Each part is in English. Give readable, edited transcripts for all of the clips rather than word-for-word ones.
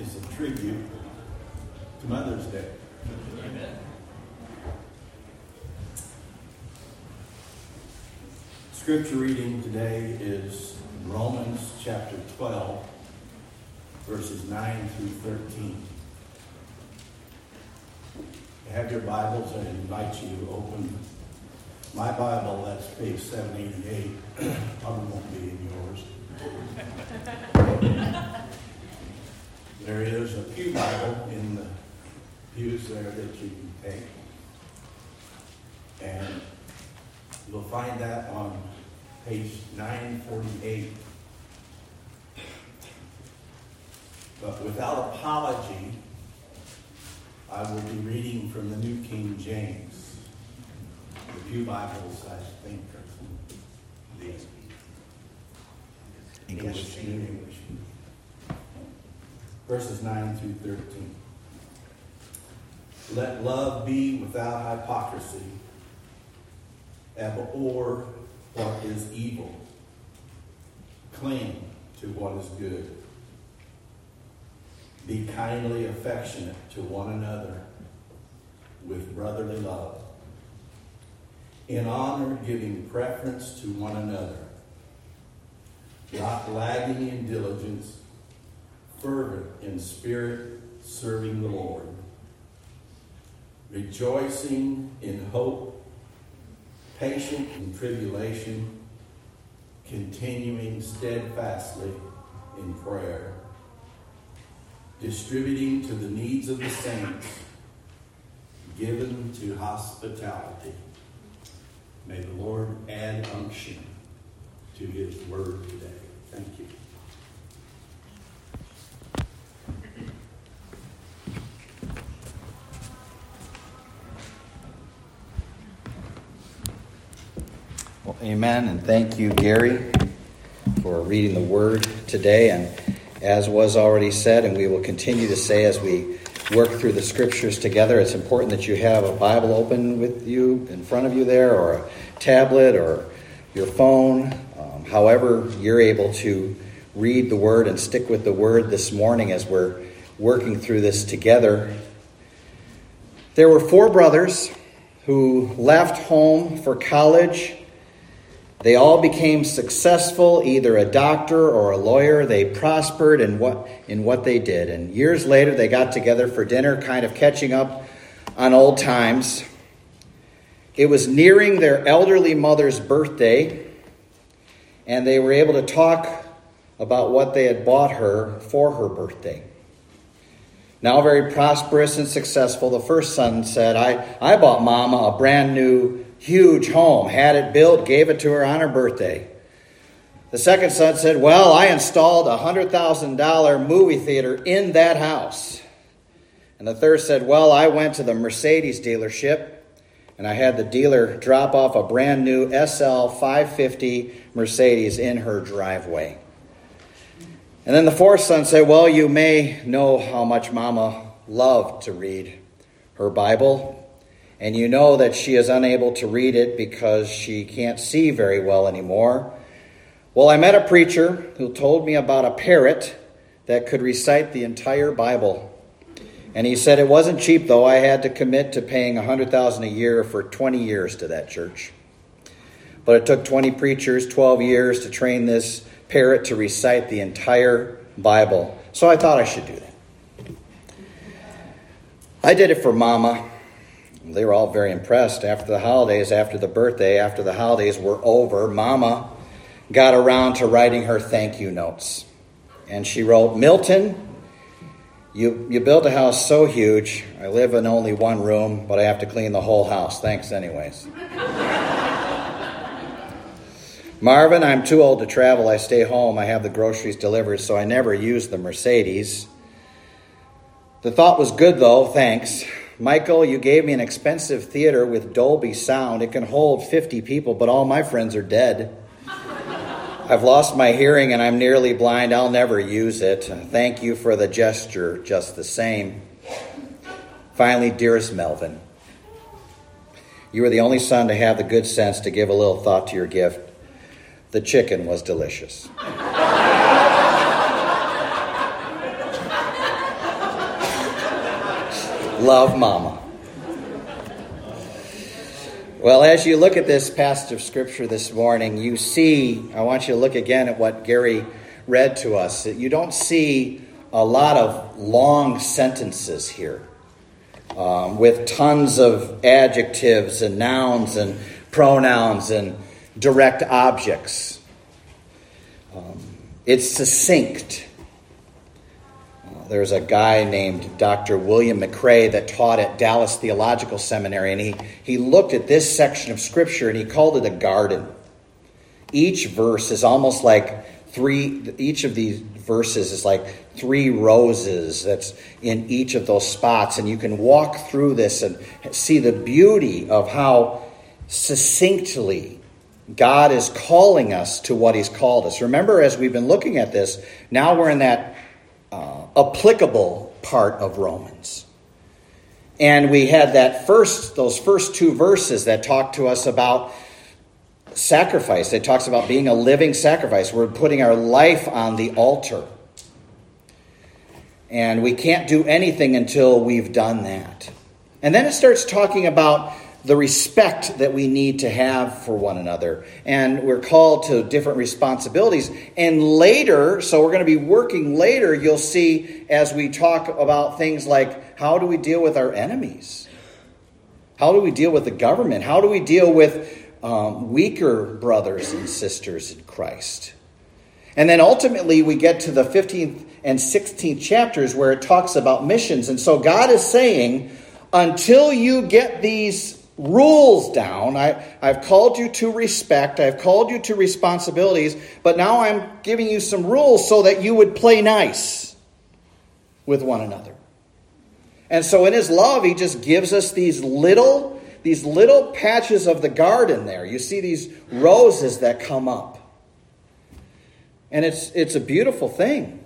is a tribute to Mother's Day. Amen. Scripture reading today is Romans chapter 12, verses 9 through 13. If you have your Bibles, I invite you to open my Bible. That's page 788. Probably won't be in yours. There is a pew Bible in the pews there that you can take. And you'll find that on page 948. But without apology, I will be reading from the New King James. The pew Bibles, I think, are from the English, New English. Verses 9 through 13. Let love be without hypocrisy. Abhor what is evil. Cling to what is good. Be kindly affectionate to one another with brotherly love. In honor, giving preference to one another. Not lagging in diligence, fervent in spirit, serving the Lord. Rejoicing in hope, patient in tribulation, continuing steadfastly in prayer. Distributing to the needs of the saints, given to hospitality. May the Lord add unction to his word today. Thank you. Well, amen, and thank you, Gary, for reading the word today. And as was already said, and we will continue to say as we work through the scriptures together, it's important that you have a Bible open with you in front of you there, or a tablet, or your phone, however you're able to read the word and stick with the word this morning as we're working through this together. There were 4 brothers who left home for college. They all became successful, either a doctor or a lawyer. They prospered in what they did. And years later, they got together for dinner, kind of catching up on old times. It was nearing their elderly mother's birthday, and they were able to talk about what they had bought her for her birthday. Now very prosperous and successful, the first son said, I bought Mama a brand new huge home, had it built, gave it to her on her birthday. The second son said, well, I installed a $100,000 movie theater in that house. And the third said, well, I went to the Mercedes dealership and I had the dealer drop off a brand new SL 550 Mercedes in her driveway. And then the fourth son said, well, you may know how much Mama loved to read her Bible. And you know that she is unable to read it because she can't see very well anymore. Well, I met a preacher who told me about a parrot that could recite the entire Bible. And he said it wasn't cheap, though. I had to commit to paying $100,000 a year for 20 years to that church. But it took 20 preachers, 12 years to train this parrot to recite the entire Bible. So I thought I should do that. I did it for Mama. They were all very impressed. After the holidays, after the birthday, after the holidays were over, Mama got around to writing her thank you notes. And she wrote, Milton, you built a house so huge. I live in only one room, but I have to clean the whole house. Thanks anyways. Marvin, I'm too old to travel. I stay home. I have the groceries delivered, so I never use the Mercedes. The thought was good, though. Thanks. Michael, you gave me an expensive theater with Dolby sound. It can hold 50 people, but all my friends are dead. I've lost my hearing and I'm nearly blind. I'll never use it. Thank you for the gesture, just the same. Finally, dearest Melvin, you were the only son to have the good sense to give a little thought to your gift. The chicken was delicious. Love Mama. Well, as you look at this passage of Scripture this morning, you see, I want you to look again at what Gary read to us. You don't see a lot of long sentences here with tons of adjectives and nouns and pronouns and direct objects. It's succinct. There's a guy named Dr. William McRae that taught at Dallas Theological Seminary, and he looked at this section of Scripture and he called it a garden. Each verse is almost like each of these verses is like 3 roses that's in each of those spots, and you can walk through this and see the beauty of how succinctly God is calling us to what He's called us. Remember, as we've been looking at this, now we're in that applicable part of Romans. And we had those first 2 verses that talk to us about sacrifice. It talks about being a living sacrifice. We're putting our life on the altar. And we can't do anything until we've done that. And then it starts talking about the respect that we need to have for one another. And we're called to different responsibilities. And later, so we're going to be working later, you'll see as we talk about things like, how do we deal with our enemies? How do we deal with the government? How do we deal with weaker brothers and sisters in Christ? And then ultimately we get to the 15th and 16th chapters where it talks about missions. And so God is saying, until you get these rules down, I've called you to respect, I've called you to responsibilities, but now I'm giving you some rules so that you would play nice with one another. And so in His love, He just gives us these little patches of the garden there. You see these roses that come up. And it's a beautiful thing.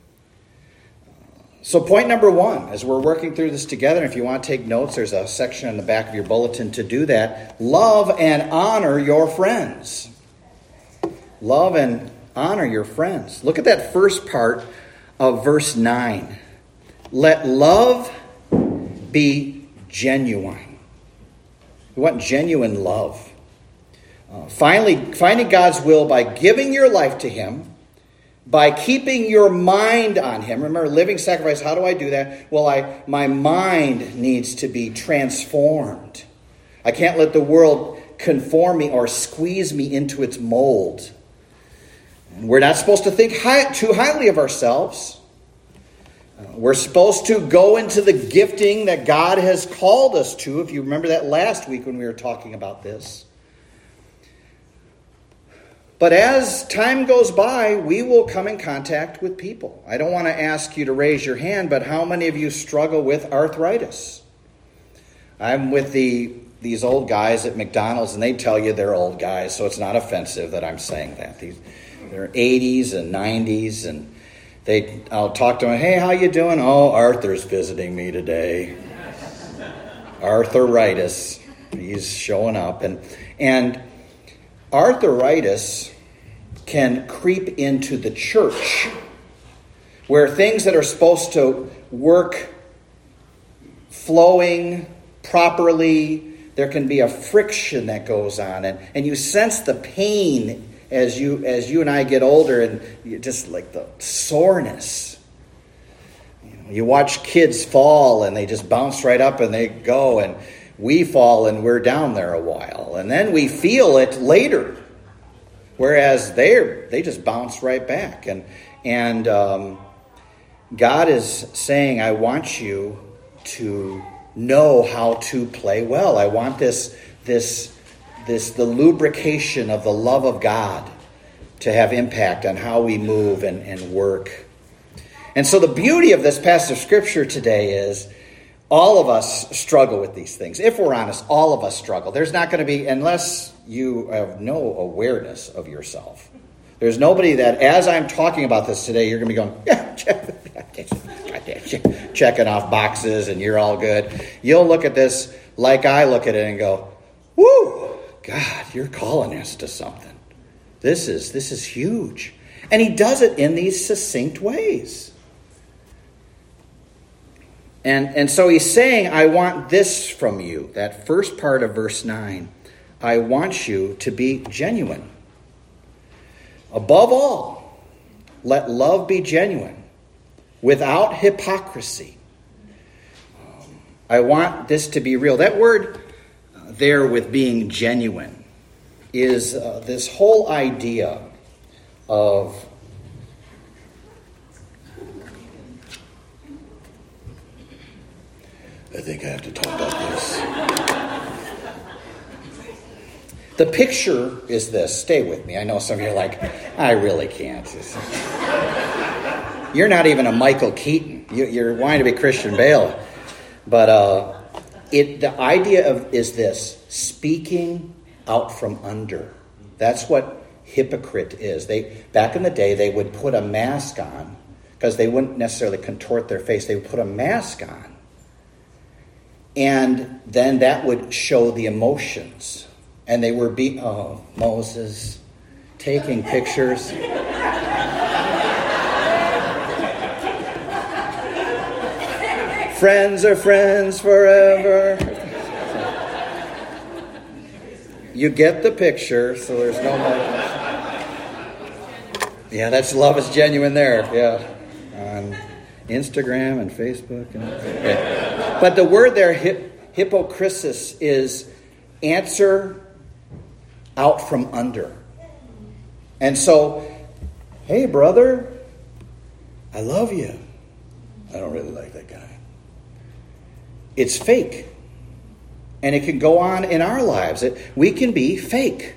So point number 1, as we're working through this together, if you want to take notes, there's a section in the back of your bulletin to do that. Love and honor your friends. Love and honor your friends. Look at that first part of verse 9. Let love be genuine. We want genuine love. Finding God's will by giving your life to Him, by keeping your mind on Him. Remember, living sacrifice, how do I do that? Well, my mind needs to be transformed. I can't let the world conform me or squeeze me into its mold. And we're not supposed to think too highly of ourselves. We're supposed to go into the gifting that God has called us to. If you remember that last week when we were talking about this. But as time goes by, we will come in contact with people. I don't want to ask you to raise your hand, but how many of you struggle with arthritis? I'm with these old guys at McDonald's, and they tell you they're old guys, so it's not offensive that I'm saying that. They're 80s and 90s, and I'll talk to them, hey, how you doing? Oh, Arthur's visiting me today. Arthritis. He's showing up. And arthritis can creep into the church where things that are supposed to work flowing properly, there can be a friction that goes on. And you sense the pain as you and I get older, and you just like the soreness. You watch kids fall and they just bounce right up and they go, and we fall and we're down there a while. And then we feel it later. Whereas they just bounce right back. And God is saying, I want you to know how to play well. I want the lubrication of the love of God to have impact on how we move and work. And so the beauty of this passage of Scripture today is all of us struggle with these things. If we're honest, all of us struggle. There's not going to be, unless you have no awareness of yourself, there's nobody that, as I'm talking about this today, you're going to be going, yeah, checking off boxes and you're all good. You'll look at this like I look at it and go, woo, God, you're calling us to something. This is huge. And He does it in these succinct ways. And so he's saying, I want this from you. That first part of verse 9. I want you to be genuine. Above all, let love be genuine, without hypocrisy. I want this to be real. That word there with being genuine is this whole idea of I think I have to talk about this. The picture is this. Stay with me. I know some of you are like, I really can't. You're not even a Michael Keaton. You're wanting to be Christian Bale. But the idea is this: speaking out from under. That's what hypocrite is. Back in the day, they would put a mask on because they wouldn't necessarily contort their face. They would put a mask on. And then that would show the emotions. And they were Moses, taking pictures. Friends are friends forever. You get the picture, so there's no more. Yeah, that's love is genuine there. Yeah. On Instagram and Facebook. Okay. But the word there, hypocrisis, is answer out from under. And so, hey, brother, I love you. I don't really like that guy. It's fake. And it can go on in our lives. We can be fake.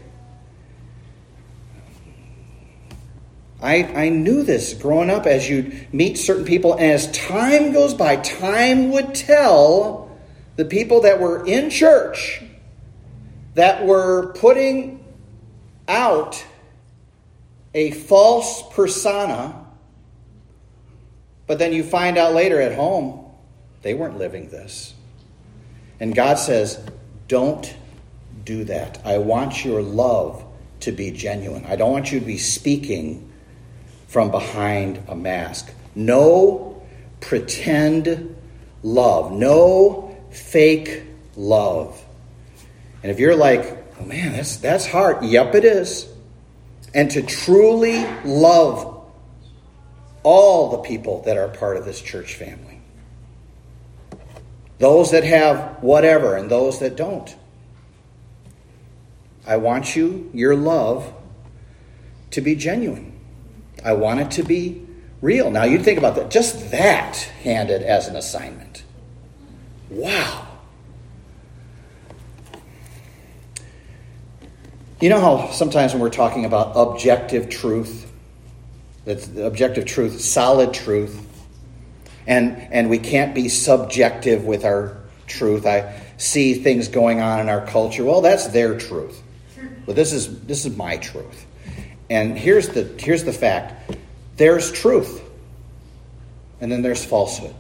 I knew this growing up as you meet certain people. And as time goes by, time would tell the people that were in church that were putting out a false persona. But then you find out later at home, they weren't living this. And God says, don't do that. I want your love to be genuine. I don't want you to be speaking from behind a mask. No pretend love. No fake love. And if you're like, oh man, that's hard. Yep, it is. And to truly love all the people that are part of this church family. Those that have whatever and those that don't. I want your love, to be genuine. I want it to be real. Now you think about that. Just that handed as an assignment. Wow. You know how sometimes when we're talking about objective truth, that's objective truth, solid truth, and we can't be subjective with our truth. I see things going on in our culture. Well, that's their truth. But this is my truth. And here's the fact. There's truth. And then there's falsehood.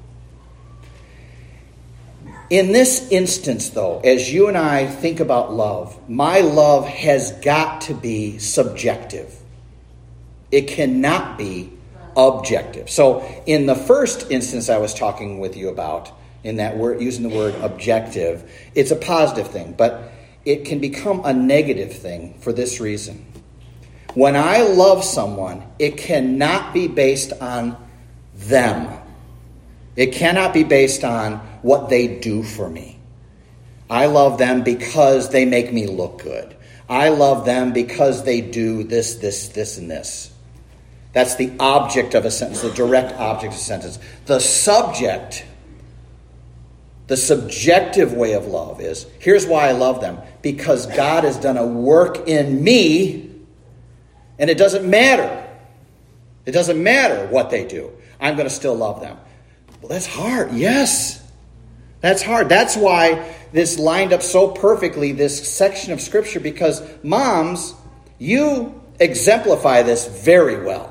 In this instance, though, as you and I think about love, my love has got to be subjective. It cannot be objective. So in the first instance I was talking with you about, in that word, using the word objective, it's a positive thing, but it can become a negative thing for this reason. When I love someone, it cannot be based on them. It cannot be based on what they do for me. I love them because they make me look good. I love them because they do this, and this. That's the object of a sentence, the direct object of a sentence. The subject, the subjective way of love is, here's why I love them. Because God has done a work in me, and it doesn't matter. It doesn't matter what they do. I'm going to still love them. Well, that's hard. Yes, that's hard. That's why this lined up so perfectly, this section of Scripture, because moms, you exemplify this very well.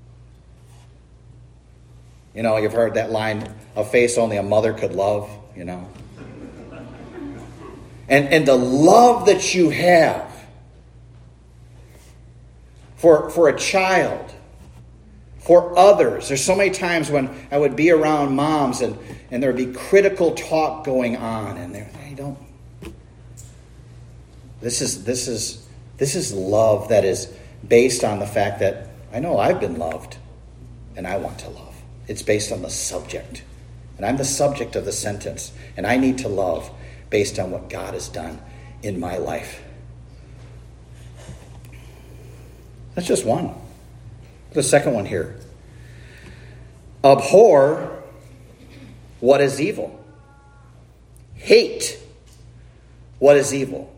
You know, you've heard that line, a face only a mother could love, you know. And the love that you have for a child, for others. There's so many times when I would be around moms and there would be critical talk going on, and they don't. This is love that is based on the fact that I know I've been loved and I want to love. It's based on the subject. And I'm the subject of the sentence. And I need to love based on what God has done in my life. That's just one. The second one here. Abhor what is evil. Hate what is evil.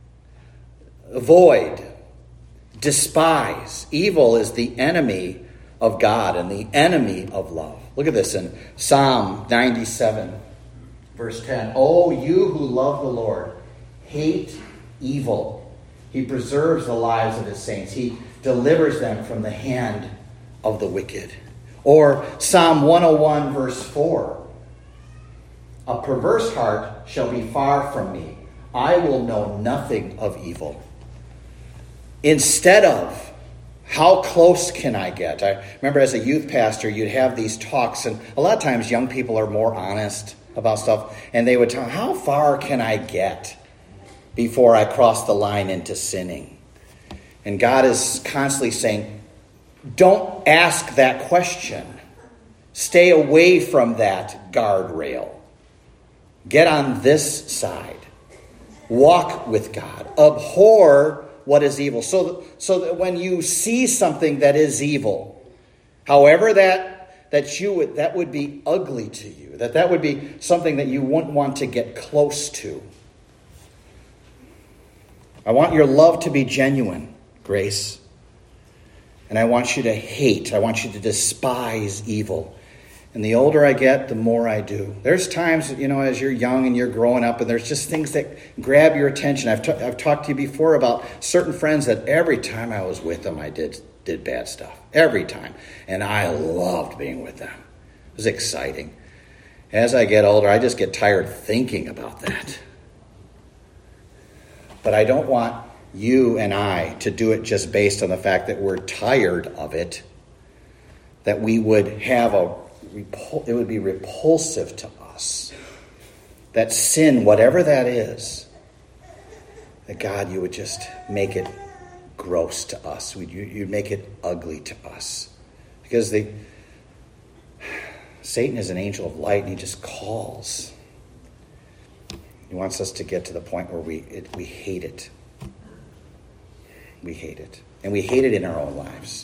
Avoid. Despise. Evil is the enemy of God and the enemy of love. Look at this in Psalm 97, verse 10. Oh, you who love the Lord, hate evil. He preserves the lives of his saints. He delivers them from the hand of the wicked. Or Psalm 101, verse 4. A perverse heart shall be far from me. I will know nothing of evil. Instead of, how close can I get? I remember as a youth pastor, you'd have these talks, and a lot of times young people are more honest about stuff, and they would tell, how far can I get before I cross the line into sinning? And God is constantly saying, don't ask that question. Stay away from that guardrail. Get on this side. Walk with God. Abhor what is evil. So that when you see something that is evil, however that would be ugly to you, that would be something that you wouldn't want to get close to. I want your love to be genuine, Grace. And I want you to hate. I want you to despise evil. And the older I get, the more I do. There's times, as you're young and you're growing up, and there's just things that grab your attention. I've talked to you before about certain friends that every time I was with them, I did bad stuff. Every time. And I loved being with them. It was exciting. As I get older, I just get tired thinking about that. But I don't want you and I to do it just based on the fact that we're tired of it, that we would have it would be repulsive to us. That sin, whatever that is, that God, you would just make it gross to us. You'd make it ugly to us. Because Satan is an angel of light, and he just calls. He wants us to get to the point where we hate it. We hate it. And we hate it in our own lives.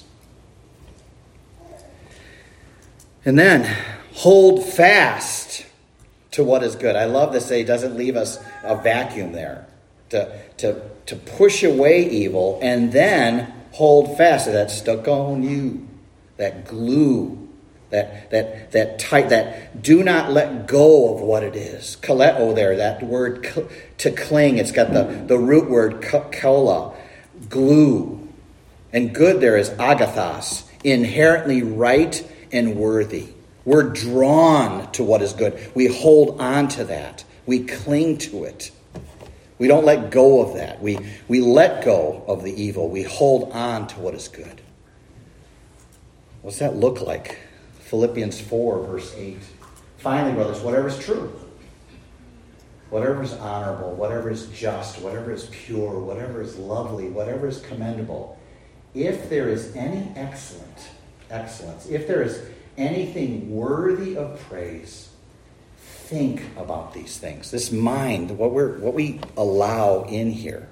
And then, hold fast to what is good. I love this. He doesn't leave us a vacuum there. To push away evil and then hold fast. That's stuck on you. That glue. That tight. That do not let go of what it is. Kaleo there. That word to cling. It's got the root word kola. Glue. And good there is agathos. Inherently right and worthy. We're drawn to what is good. We hold on to that. We cling to it. We don't let go of that. We let go of the evil. We hold on to what is good. What's that look like? Philippians 4, verse 8. Finally, brothers, whatever is true, whatever is honorable, whatever is just, whatever is pure, whatever is lovely, whatever is commendable, if there is any excellence, if there is anything worthy of praise, think about these things. This mind, what we allow in here,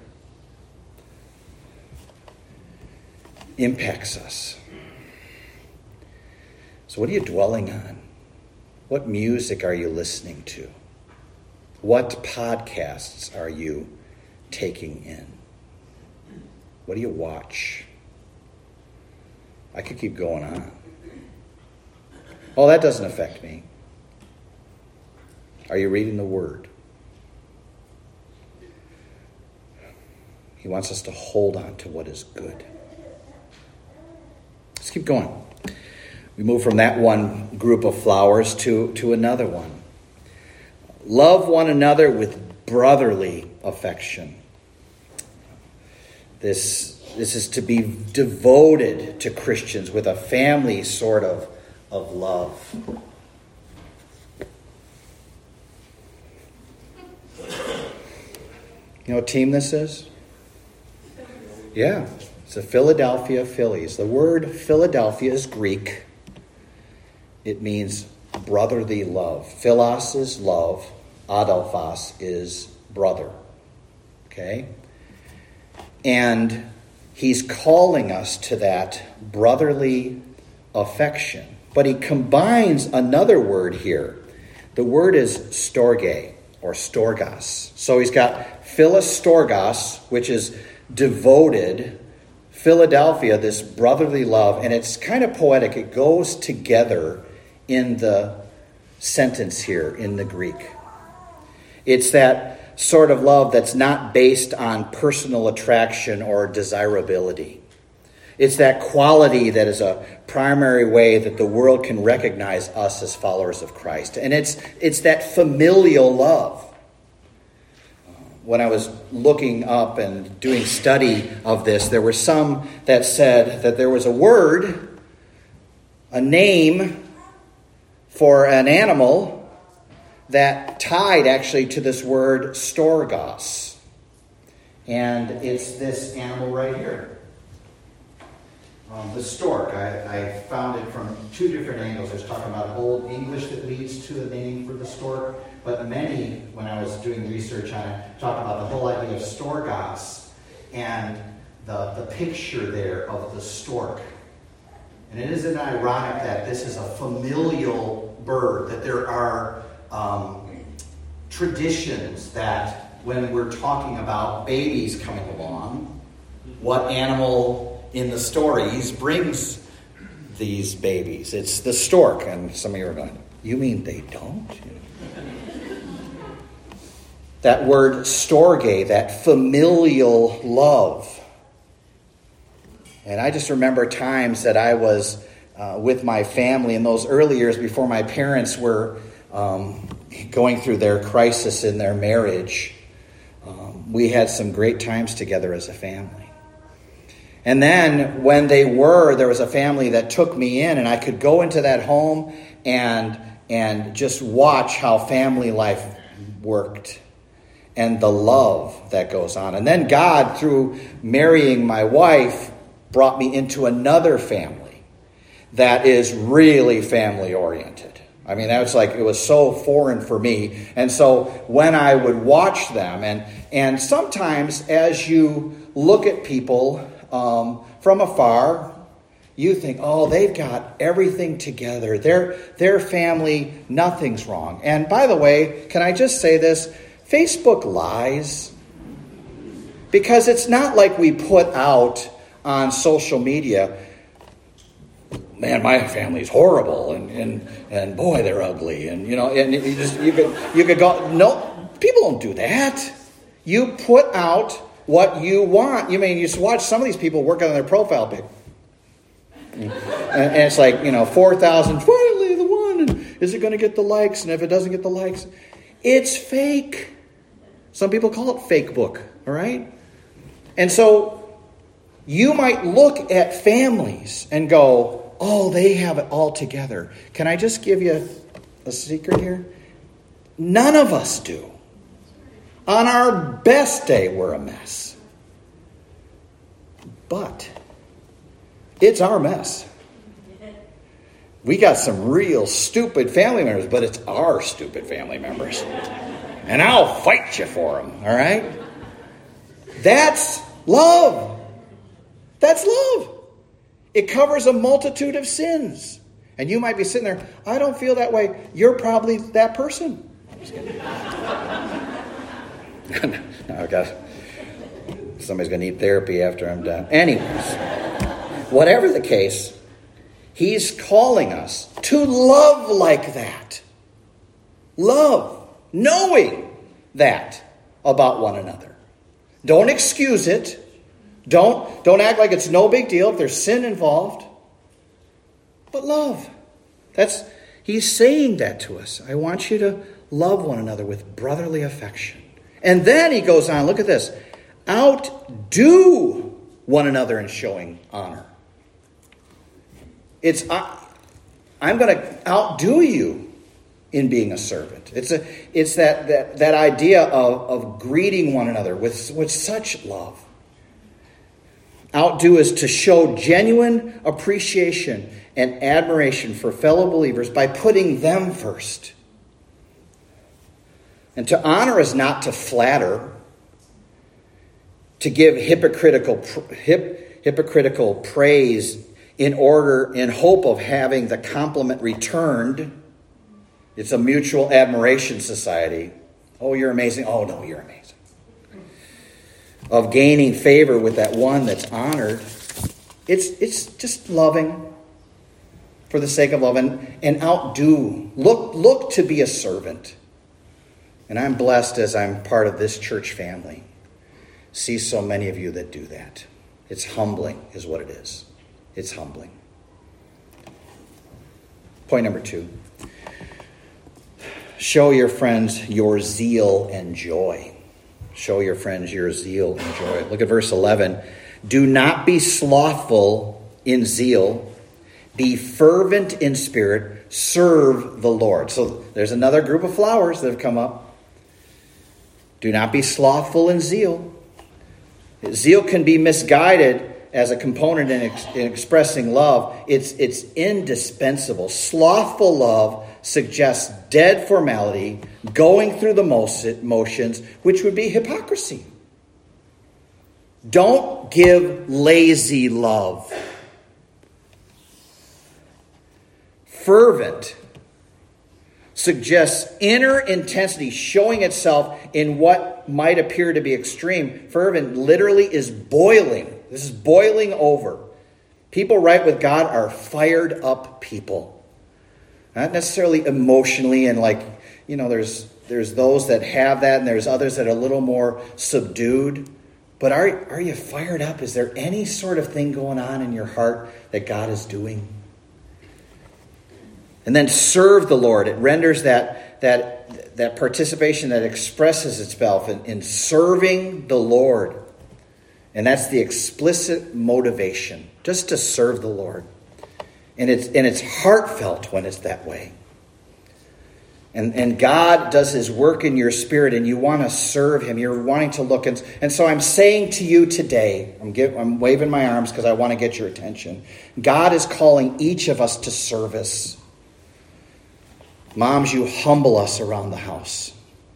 impacts us. So what are you dwelling on? What music are you listening to? What podcasts are you taking in? What do you watch? I could keep going on. Oh, that doesn't affect me. Are you reading the Word? He wants us to hold on to what is good. Let's keep going. We move from that one group of flowers to another one. Love one another with brotherly affection. This This is to be devoted to Christians with a family sort of love. You know what team this is? Yeah, it's the Philadelphia Phillies. The word Philadelphia is Greek. It means brotherly love. Philos is love. Adelphos is brother. Okay? And he's calling us to that brotherly affection. But he combines another word here. The word is storge or storgos. So he's got Philostorgos, which is devoted. Philadelphia, this brotherly love. And it's kind of poetic. It goes together in the sentence here in the Greek. It's that sort of love that's not based on personal attraction or desirability. It's that quality that is a primary way that the world can recognize us as followers of Christ. And it's that familial love. When I was looking up and doing study of this, there were some that said that there was a word, a name for an animal that tied actually to this word storgos. And it's this animal right here. The stork. I found it from two different angles. I was talking about Old English that leads to the name for the stork, but many, when I was doing research on it, talked about the whole idea of storgos and the picture there of the stork. And it isn't ironic that this is a familial bird, that there are traditions that when we're talking about babies coming along, what animal in the stories brings these babies? It's the stork. And some of you are going, you mean they don't? That word storge, that familial love. And I just remember times that I was with my family in those early years before my parents were going through their crisis in their marriage. We had some great times together as a family. And then when there was a family that took me in, and I could go into that home and just watch how family life worked and the love that goes on. And then God, through marrying my wife, brought me into another family that is really family oriented. I mean, that was it was so foreign for me. And so when I would watch them, and sometimes as you look at people from afar, you think, oh, they've got everything together. Their family, nothing's wrong. And by the way, can I just say this? Facebook lies. Because it's not like we put out on social media, man, my family's horrible, and boy, they're ugly, and you could go. No, people don't do that. You put out what you want. You just watch some of these people work on their profile pic, and it's 4,000. Finally, the one. And is it going to get the likes? And if it doesn't get the likes, it's fake. Some people call it fake book. All right, and so you might look at families and go, oh, they have it all together. Can I just give you a secret here? None of us do. On our best day, we're a mess. But it's our mess. We got some real stupid family members, but it's our stupid family members. And I'll fight you for them, all right? That's love. That's love. It covers a multitude of sins. And you might be sitting there, I don't feel that way. You're probably that person. I'm just kidding. No, somebody's going to need therapy after I'm done. Anyways, whatever the case, he's calling us to love like that. Love, knowing that about one another. Don't excuse it. Don't act like it's no big deal if there's sin involved. But love. He's saying that to us. I want you to love one another with brotherly affection. And then he goes on, look at this. Outdo one another in showing honor. It's, I'm going to outdo you in being a servant. It's that idea of greeting one another with such love. Outdo is to show genuine appreciation and admiration for fellow believers by putting them first. And to honor is not to flatter, to give hypocritical praise in hope of having the compliment returned. It's a mutual admiration society. Oh, you're amazing. Oh, no, you're amazing. Of gaining favor with that one that's honored. It's just loving for the sake of love and outdo. Look to be a servant. And I'm blessed as I'm part of this church family. See so many of you that do that. It's humbling is what it is. It's humbling. Point number 2. Show your friends your zeal and joy. Show your friends your zeal and joy. Look at verse 11. Do not be slothful in zeal. Be fervent in spirit. Serve the Lord. So there's another group of flowers that have come up. Do not be slothful in zeal. Zeal can be misguided as a component in expressing love. It's indispensable. Slothful love suggests dead formality, going through the motions, which would be hypocrisy. Don't give lazy love. Fervent suggests inner intensity showing itself in what might appear to be extreme. Fervent literally is boiling. This is boiling over. People right with God are fired up people. Not necessarily emotionally and there's those that have that and there's others that are a little more subdued. But are you fired up? Is there any sort of thing going on in your heart that God is doing? And then serve the Lord. It renders that participation that expresses itself in serving the Lord. And that's the explicit motivation, just to serve the Lord. And it's heartfelt when it's that way. And God does his work in your spirit and you want to serve him. You're wanting to look. And so I'm saying to you today, I'm waving my arms because I want to get your attention. God is calling each of us to service. Moms, you humble us around the house.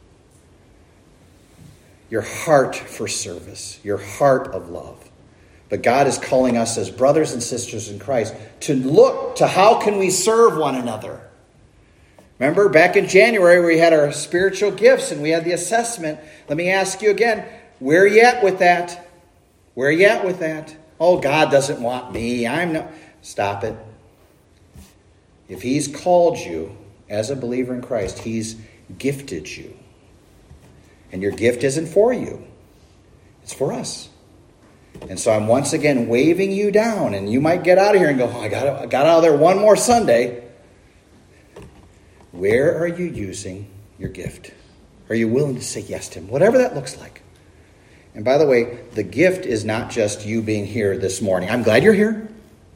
Your heart for service, your heart of love. But God is calling us as brothers and sisters in Christ to look to how can we serve one another. Remember back in January we had our spiritual gifts and we had the assessment. Let me ask you again, where are you at with that? Where are you at with that? Oh, God doesn't want me. Stop it. If he's called you as a believer in Christ, he's gifted you. And your gift isn't for you. It's for us. And so I'm once again waving you down. And you might get out of here and go, I got out of there one more Sunday. Where are you using your gift? Are you willing to say yes to him? Whatever that looks like. And by the way, the gift is not just you being here this morning. I'm glad you're here.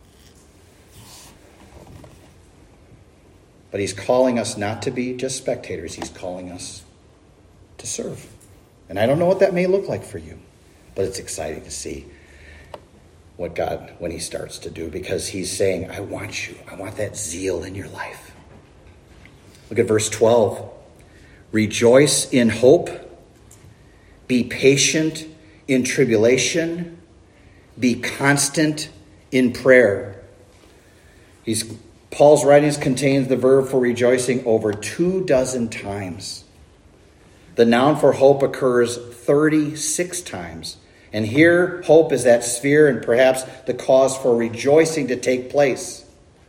But he's calling us not to be just spectators. He's calling us to serve. And I don't know what that may look like for you, but it's exciting to see what God, when he starts to do, because he's saying, I want you. I want that zeal in your life. Look at verse 12. Rejoice in hope. Be patient in tribulation. Be constant in prayer. Paul's writings contains the verb for rejoicing over 24 times. The noun for hope occurs 36 times. And here, hope is that sphere and perhaps the cause for rejoicing to take place.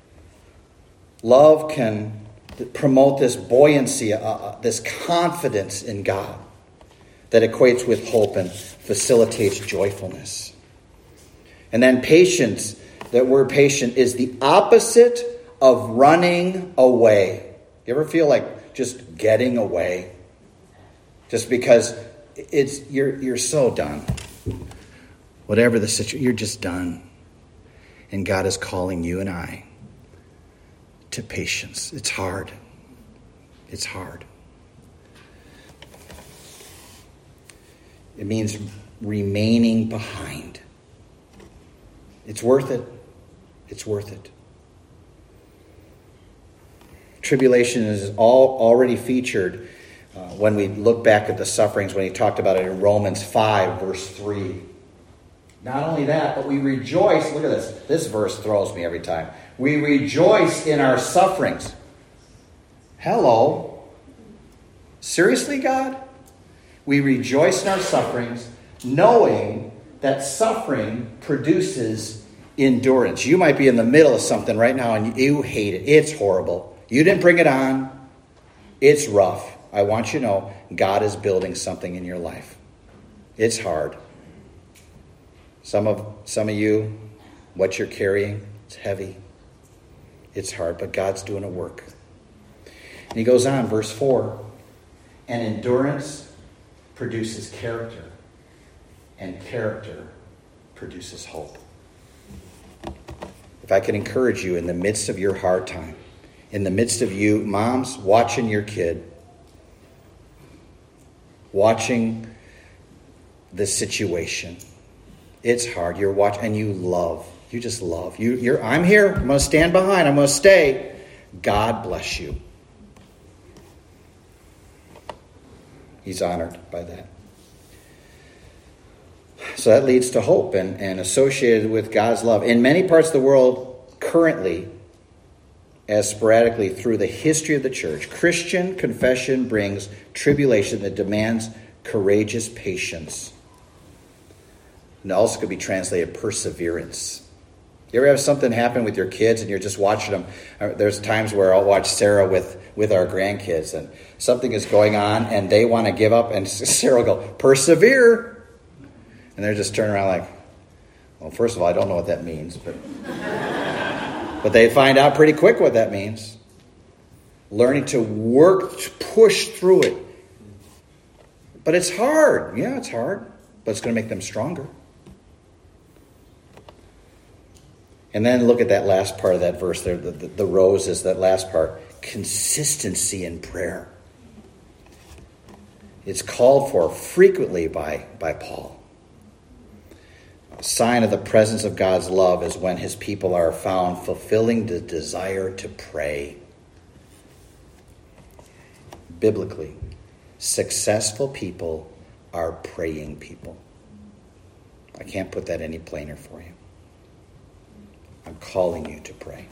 Love can promote this buoyancy, this confidence in God that equates with hope and facilitates joyfulness. And then patience, that word patient, is the opposite of running away. You ever feel like just getting away? Just because you're so done. Whatever the situation, you're just done. And God is calling you and I to patience. It's hard. It's hard. It means remaining behind. It's worth it. It's worth it. Tribulation is already featured when we look back at the sufferings, when he talked about it in Romans 5, verse 3. Not only that, but we rejoice. Look at this. This verse throws me every time. We rejoice in our sufferings. Hello. Seriously, God? We rejoice in our sufferings, knowing that suffering produces endurance. You might be in the middle of something right now and you hate it. It's horrible. You didn't bring it on. It's rough. I want you to know God is building something in your life. It's hard. Some of you, what you're carrying, it's heavy. It's hard, but God's doing a work. And he goes on, verse 4. And endurance produces character, and character produces hope. If I can encourage you in the midst of your hard time, in the midst of you, moms, watching your kid, watching the situation, it's hard. You're watching, and you love. You just love. I'm here. I'm going to stand behind. I'm going to stay. God bless you. He's honored by that. So that leads to hope and associated with God's love. In many parts of the world currently, as sporadically through the history of the church, Christian confession brings tribulation that demands courageous patience. And also could be translated perseverance. You ever have something happen with your kids and you're just watching them? There's times where I'll watch Sarah with our grandkids and something is going on and they want to give up and Sarah will go, persevere. And they're just turning around like, well, first of all, I don't know what that means. But they find out pretty quick what that means. Learning to work, to push through it. But it's hard. Yeah, it's hard. But it's going to make them stronger. And then look at that last part of that verse there. The rose is that last part. Consistency in prayer. It's called for frequently by Paul. A sign of the presence of God's love is when his people are found fulfilling the desire to pray. Biblically, successful people are praying people. I can't put that any plainer for you. I'm calling you to pray.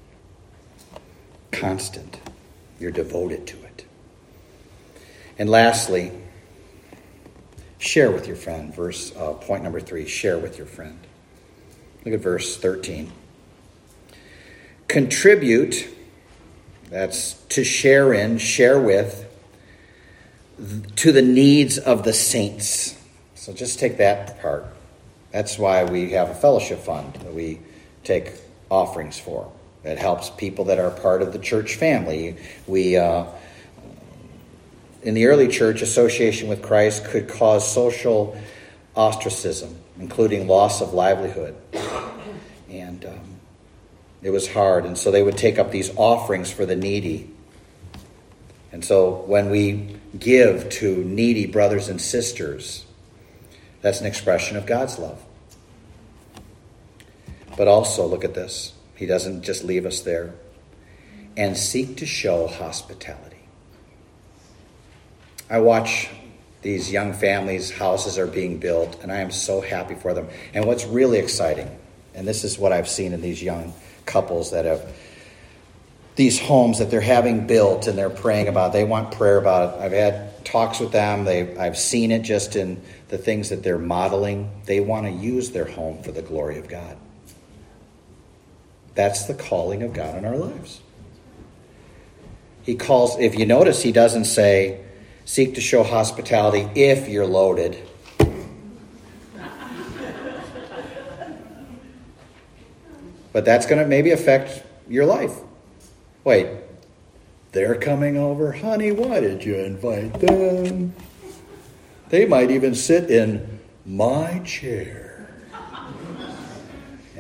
Constant. You're devoted to it. And lastly, share with your friend. Point number 3, share with your friend. Look at verse 13. Contribute, that's to share in, share with, to the needs of the saints. So just take that part. That's why we have a fellowship fund that we take offerings for. It helps people that are part of the church family. We, in the early church, association with Christ could cause social ostracism, including loss of livelihood. And it was hard. And so they would take up these offerings for the needy. And so when we give to needy brothers and sisters, that's an expression of God's love. But also, look at this. He doesn't just leave us there. And seek to show hospitality. I watch these young families' houses are being built, and I am so happy for them. And what's really exciting, and this is what I've seen in these young couples that have these homes that they're having built and they're praying about. They want prayer about it. I've had talks with them. I've seen it just in the things that they're modeling. They want to use their home for the glory of God. That's the calling of God in our lives. He calls, if you notice, he doesn't say, seek to show hospitality if you're loaded. But that's going to maybe affect your life. Wait, they're coming over? Honey, why did you invite them? They might even sit in my chair.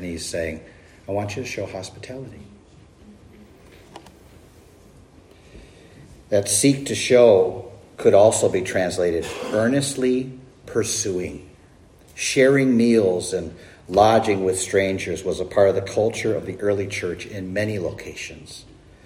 And he's saying, I want you to show hospitality. That seek to show could also be translated earnestly pursuing. Sharing meals and lodging with strangers was a part of the culture of the early church in many locations.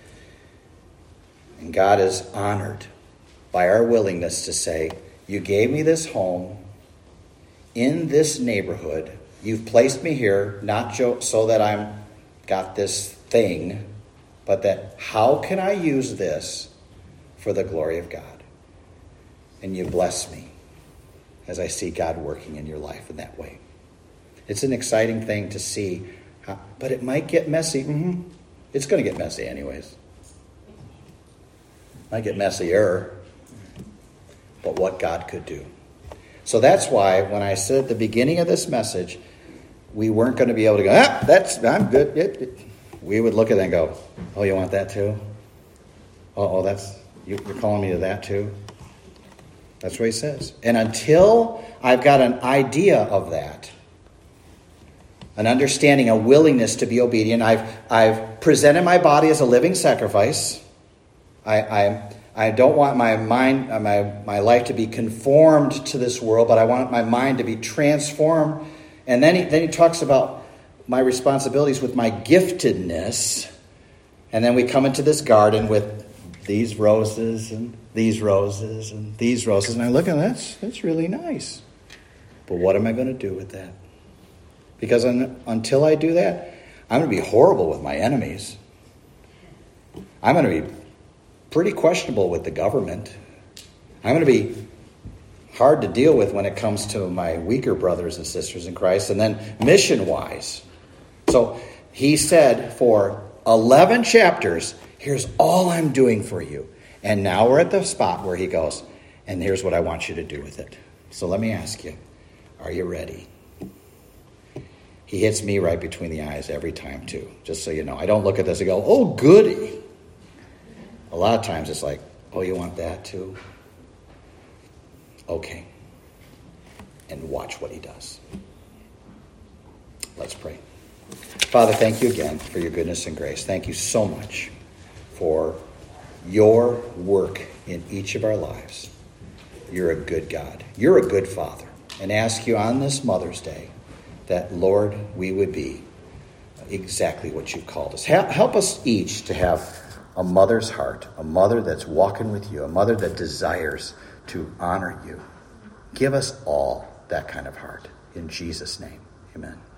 And God is honored by our willingness to say, you gave me this home in this neighborhood. You've placed me here not so that I'm got this thing, but that how can I use this for the glory of God? And you bless me as I see God working in your life in that way. It's an exciting thing to see, but it might get messy. It's going to get messy anyways. Might get messier, but what God could do. So that's why when I said at the beginning of this message, we weren't going to be able to go, I'm good. We would look at it and go, oh, you want that too? You're calling me to that too? That's what he says. And until I've got an idea of that, an understanding, a willingness to be obedient, I've presented my body as a living sacrifice. I don't want my mind, my life to be conformed to this world, but I want my mind to be transformed. And then he talks about my responsibilities with my giftedness. And then we come into this garden with these roses and these roses and these roses. And I look at that's really nice. But what am I going to do with that? Because until I do that, I'm going to be horrible with my enemies. I'm going to be pretty questionable with the government. I'm going to be hard to deal with when it comes to my weaker brothers and sisters in Christ. And then mission-wise. So he said for 11 chapters, here's all I'm doing for you. And now we're at the spot where he goes, and here's what I want you to do with it. So let me ask you, are you ready? He hits me right between the eyes every time too, just so you know. I don't look at this and go, oh, goody. A lot of times it's like, oh, you want that too? Okay. And watch what he does. Let's pray. Father, thank you again for your goodness and grace. Thank you so much for your work in each of our lives. You're a good God. You're a good Father. And ask you on this Mother's Day that, Lord, we would be exactly what you've called us. Help us each to have a mother's heart, a mother that's walking with you, a mother that desires to honor you. Give us all that kind of heart. In Jesus' name, amen.